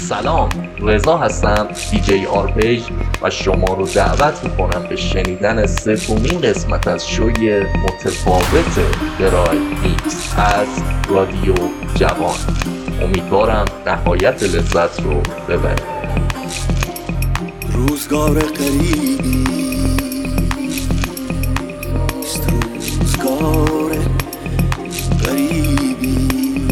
سلام، رضا هستم، دیجی آرپیج و شما رو دعوت میکنم به شنیدن سومین قسمت از شوی متفاوت درایو میکس از رادیو جوان. امیدوارم نهایت لذت رو ببرید. روزگار قریبی روزگار قریبی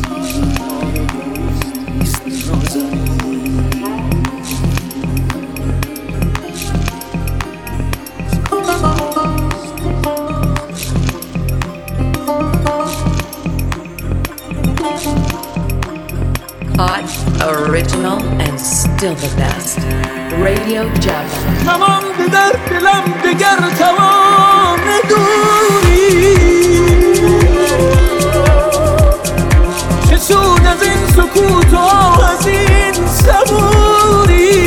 Hot, original, and still the best. Radio Java. تمام به در دلم دگر توان دوری، چه سود از این سکوت و از این صبوری.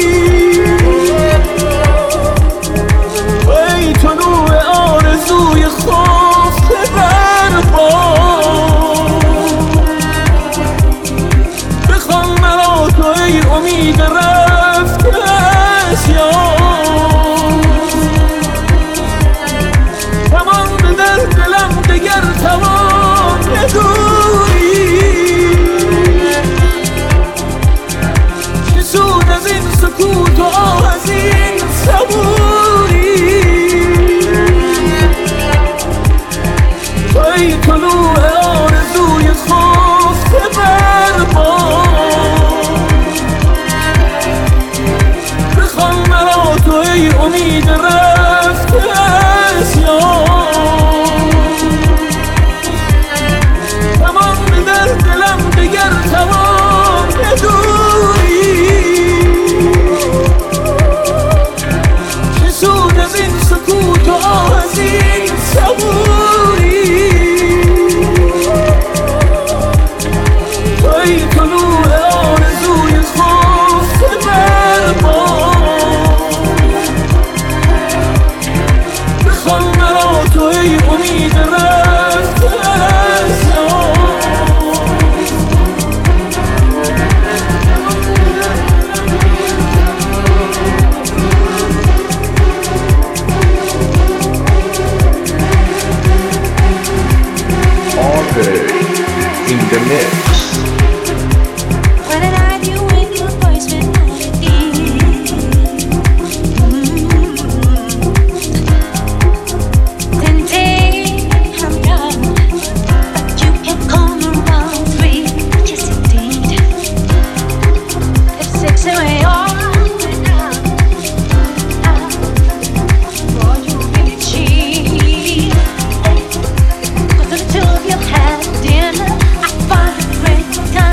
ای طلوع آرزوی خفته برپا، بخوان مرا تو ای امید رفته اسیان. تمام به در دلم دگر توان دوری، چه سود از این سکوت و از این صبوری. ای طلوع آرزوی خفته برپا، بخوان مرا تو ای امید رفته اسیان. تمام به در دلم دگر توان دوری، چه سود از این سکوت و از این صبوری. ای طلوع آرزوی خفته برپا، بخوان مرا تو ای امید رفته اسیان. In the mix. What did I do with your voice melody? Then day I'm done, but you can come around 3. Yes indeed. It's 6 away all now. Boy, you really cheat. 'Cause the two of you had dinner. I find it great time.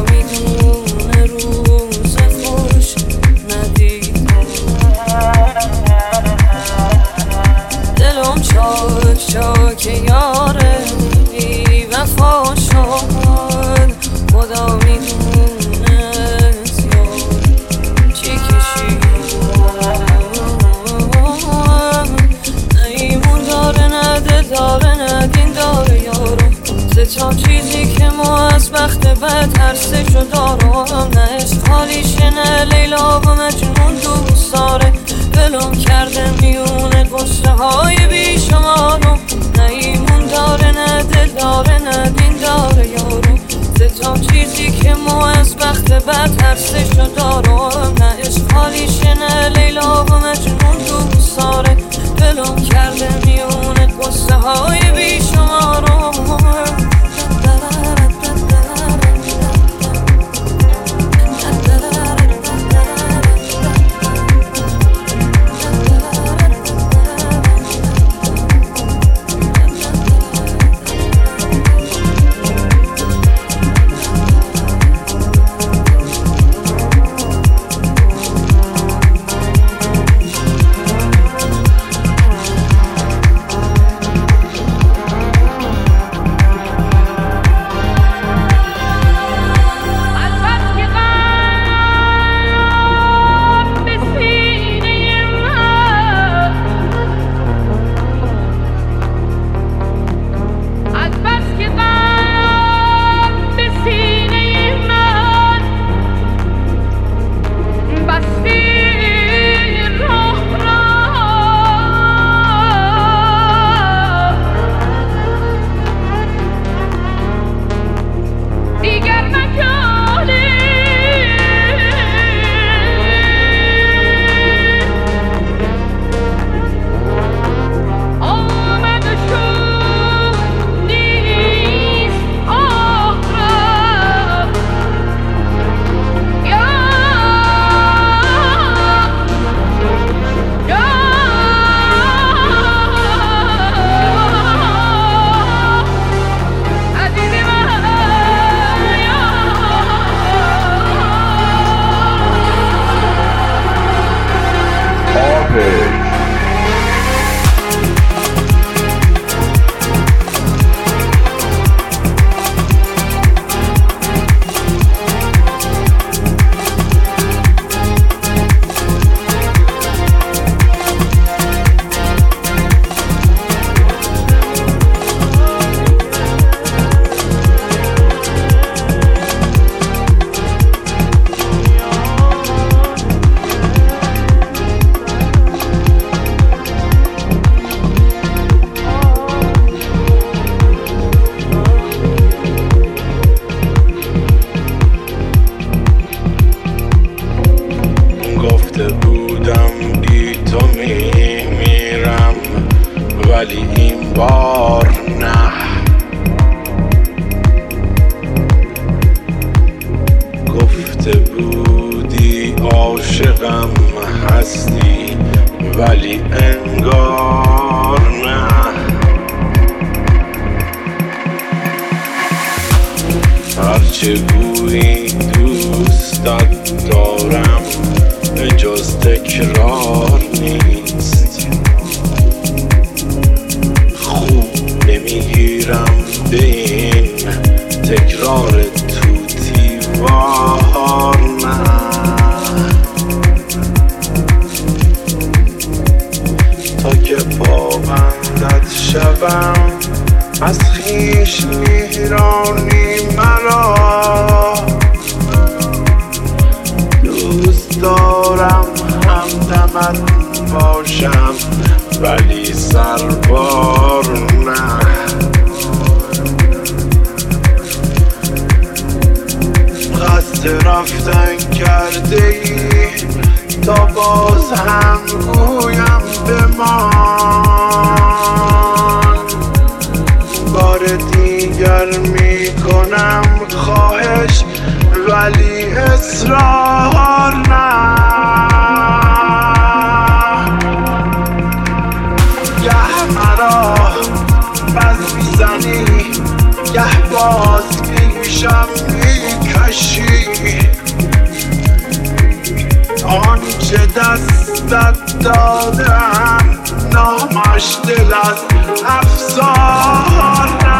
میدونه روز خوش ندید دلم چاک چاک یاره بی وفا شد خدا میدونه زیاد چی کشید نه ایمون داره نه دل داره نه دین داره یارو تا چیزی که ما از بخت بد ترسشو دارم نه عشق حالیشه نه لیلا و مجنون دوست داره دلم کرده میونه قصه های بیشمارم نه ایمون داره نه دل داره نه دین داره یارو تا چیزی که ما از بخت بد ترسشو دارم نه عشق حالیشه نه لیلا و مجنون دوست داره دلم کرده میونه قصه های بیشمارم ولی این بار نه گفته بودی عاشقم هستی ولی انگار نه هرچه گویی دوستت دارم جز تکرار نیست خوب نمیگیرم به این تکرار توتیوار نه تا که پابندت شوم از خویش میرانی مرا دوست دارم همدمت باشم ولی سربار نه قصد رفتن کرده ای تا باز هم گویم بمان بار دیگر میکنم خواهش ولی اصرار نه گه مرا بز میزنی گه باز پیشم میکشی دادم نامش دل از افسانه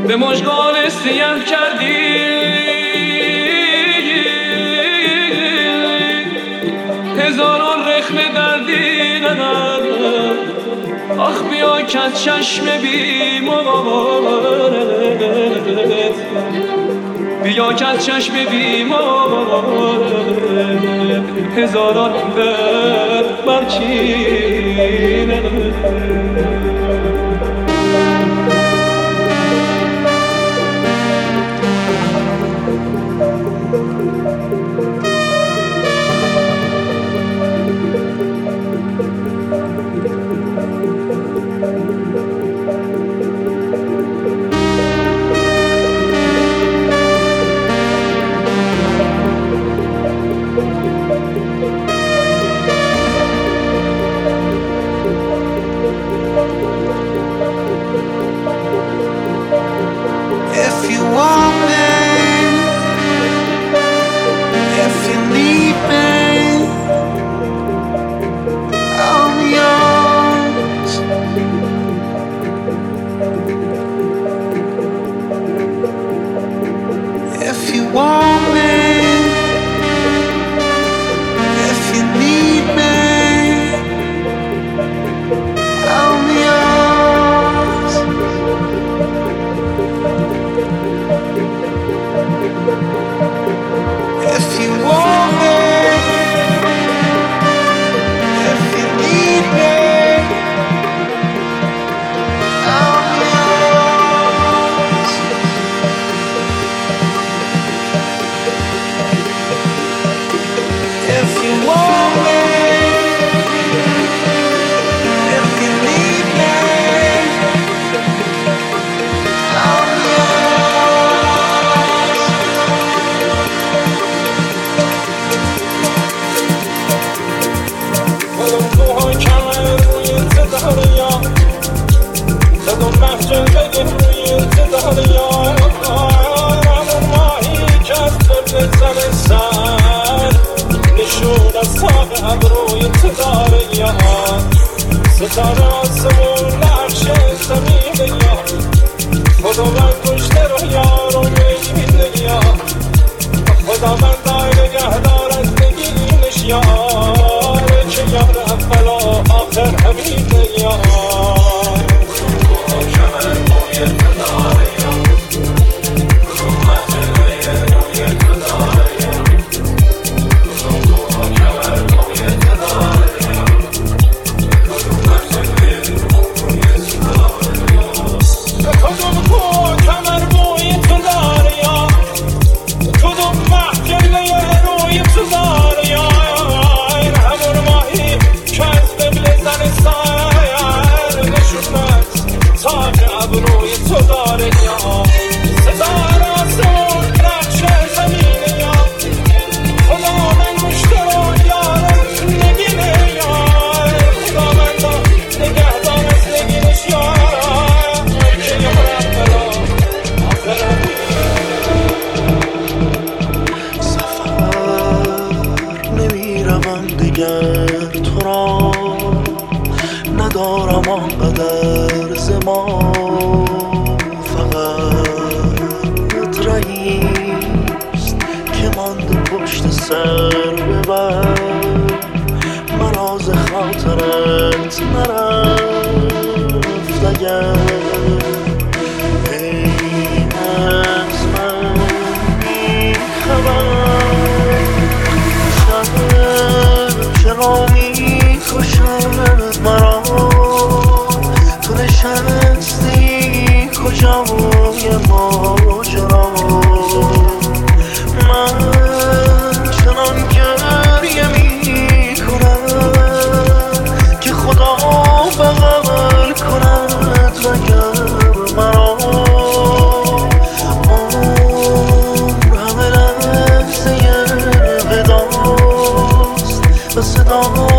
به مژگان سیاه کردی هزاران رخنه دردی ندارم آخ بیا که از چشم بیمارت بیا که از چشم بیمارت هزاران درد برچینه صدا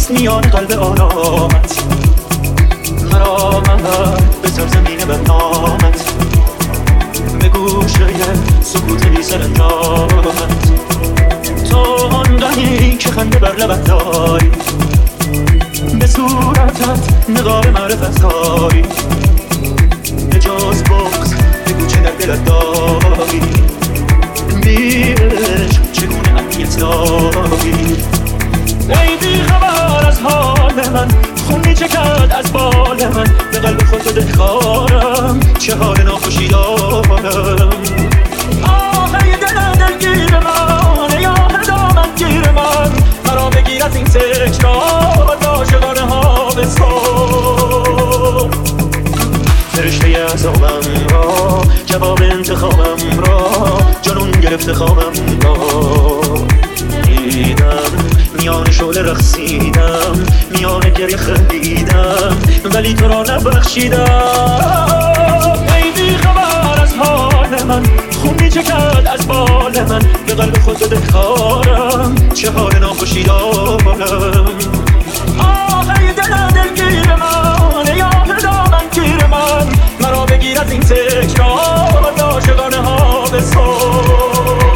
نیست میان قلب آرامت، مرا به سرزمین بدنامت، به گوشه سکوت بی سرانجامت، تو آن دمی که خنده بر لبت داری، به صورتت نقاب معرفت کاری، به جز بغض بگو چه در دلت داری، بی عشق چگونه امنیت داری. ای بی خبر از حال من، خونی چکد از بال من، به قلب خود دلخوارم چه حال ناخوشی دارم. آهی دلگیر من، یا دامن گیر من، مرا بگیر از این تکرار عاشقانه ها به صبح. فرشته عذابم را، جواب انتخابم را، جنون گرفته خوابم را دیدم، میان شعله رقصیدم، میان گریه خندیدم، ولی تو را نبخشیدم. ای بی خبر از حال من، خونی چکد از بال من، به قلب خود دلخوارم چه حال ناخوشی دارم. آهی دلگیر من، یا دامن گیر من، مرا بگیر از این تکرار عاشقانه ها به صبح.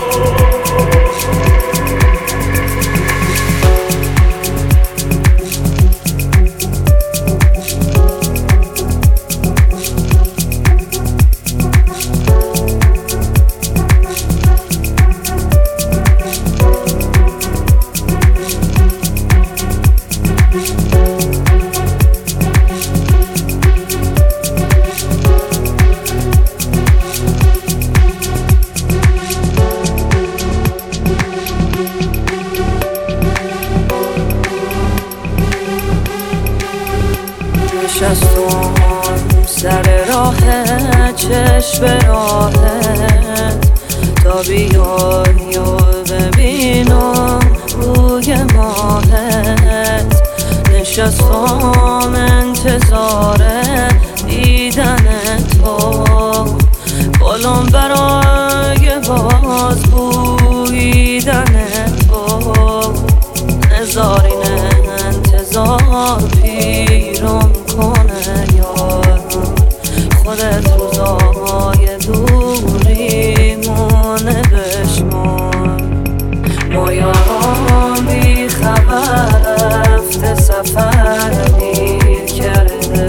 سر راهت چشم راهت تا بیای و ببینم روی ماهت، نشستم انتظار دیدن تو، بالم برای باز بویدن تو، نزار این انتظار پیرم کنه یار، خودت روزای دوری مونه بشمار. ما یارم بی خبر رفته سفر دیر کرده،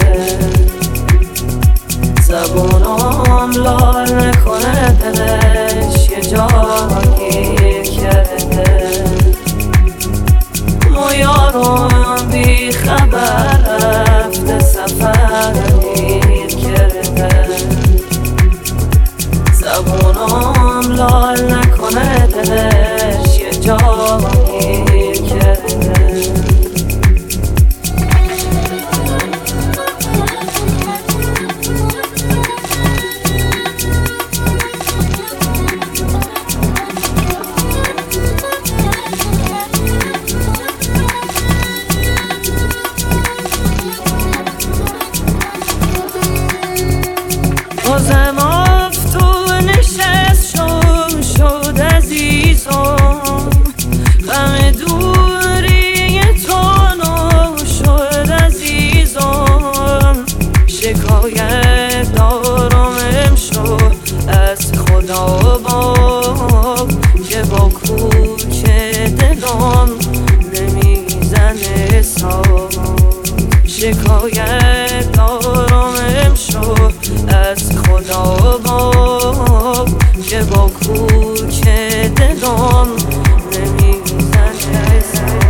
زبونم لال نکنه دلش یه جا گیر کرده. ما یارم بی خبر رفته سفر دیر کرده، زبونم لال نکنه دلش یه جا گیر کرده. بازم افتو نشست شد عزیزم، غم دوری تو نو شد عزیزم، شکایت دارم امشو از خدا باب که با کوک دلم نمیزنه سام، شکایت دارم امشو از خدا باب که با کوک دلم نمیزنه سام.